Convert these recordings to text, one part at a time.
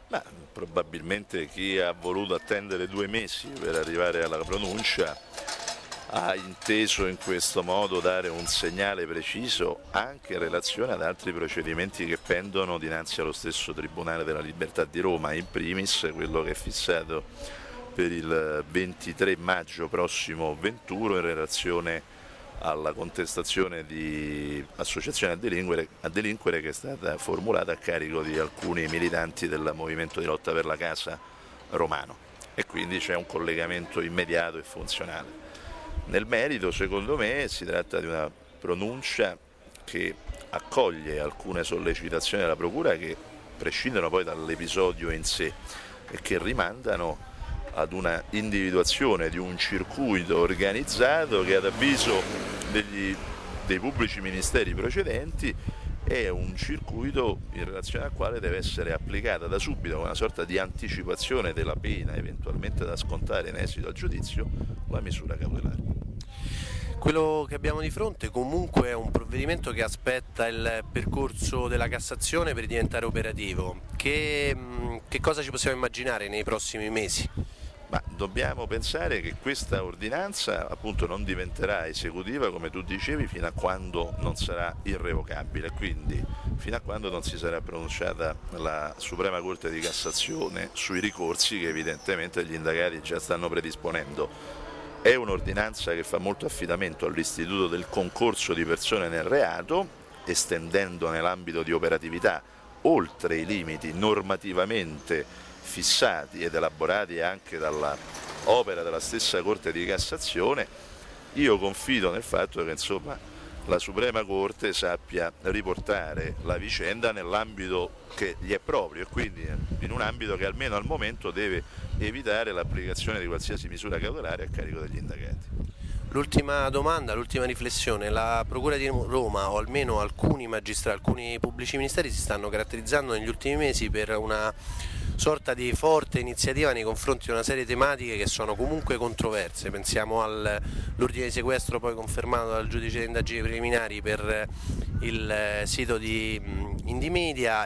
Ma probabilmente chi ha voluto attendere 2 mesi per arrivare alla pronuncia ha inteso in questo modo dare un segnale preciso anche in relazione ad altri procedimenti che pendono dinanzi allo stesso Tribunale della Libertà di Roma, in primis quello che è fissato per il 23 maggio prossimo 21 in relazione alla contestazione di associazione a delinquere che è stata formulata a carico di alcuni militanti del movimento di lotta per la casa romano e quindi c'è un collegamento immediato e funzionale. Nel merito, secondo me, si tratta di una pronuncia che accoglie alcune sollecitazioni della Procura che prescindono poi dall'episodio in sé e che rimandano ad una individuazione di un circuito organizzato che ad avviso dei pubblici ministeri precedenti è un circuito in relazione al quale deve essere applicata da subito una sorta di anticipazione della pena eventualmente da scontare in esito al giudizio la misura cautelare. Quello che abbiamo di fronte comunque è un provvedimento che aspetta il percorso della Cassazione per diventare operativo. Che cosa ci possiamo immaginare nei prossimi mesi? Ma dobbiamo pensare che questa ordinanza appunto non diventerà esecutiva, come tu dicevi, fino a quando non sarà irrevocabile, quindi fino a quando non si sarà pronunciata la Suprema Corte di Cassazione sui ricorsi che evidentemente gli indagati già stanno predisponendo. È un'ordinanza che fa molto affidamento all'istituto del concorso di persone nel reato, estendendone l'ambito di operatività oltre i limiti normativamente fissati ed elaborati anche dall'opera della stessa Corte di Cassazione. Io confido nel fatto che insomma, la Suprema Corte sappia riportare la vicenda nell'ambito che gli è proprio e quindi in un ambito che almeno al momento deve evitare l'applicazione di qualsiasi misura cautelare a carico degli indagati. L'ultima domanda, l'ultima riflessione, la Procura di Roma o almeno alcuni magistrati, alcuni pubblici ministeri si stanno caratterizzando negli ultimi mesi per una sorta di forte iniziativa nei confronti di una serie di tematiche che sono comunque controverse, pensiamo all'ordine di sequestro poi confermato dal giudice di indagini preliminari per il sito di Indymedia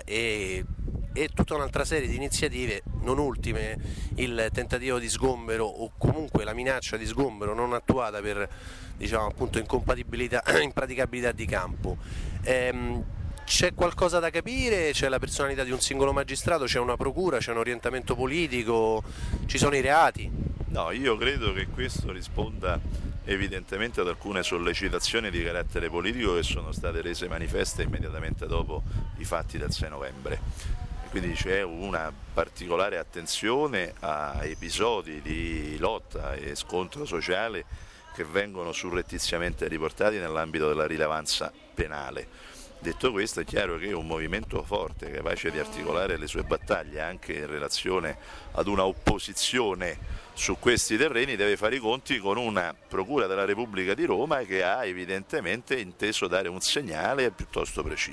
e tutta un'altra serie di iniziative, non ultime il tentativo di sgombero o comunque la minaccia di sgombero non attuata per appunto incompatibilità, impraticabilità di campo. C'è qualcosa da capire? C'è la personalità di un singolo magistrato? C'è una procura? C'è un orientamento politico? Ci sono i reati? No, io credo che questo risponda evidentemente ad alcune sollecitazioni di carattere politico che sono state rese manifeste immediatamente dopo i fatti del 6 novembre. Quindi c'è una particolare attenzione a episodi di lotta e scontro sociale che vengono surrettiziamente riportati nell'ambito della rilevanza penale. Detto questo, è chiaro che un movimento forte, capace di articolare le sue battaglie anche in relazione ad una opposizione su questi terreni, deve fare i conti con una Procura della Repubblica di Roma che ha evidentemente inteso dare un segnale piuttosto preciso.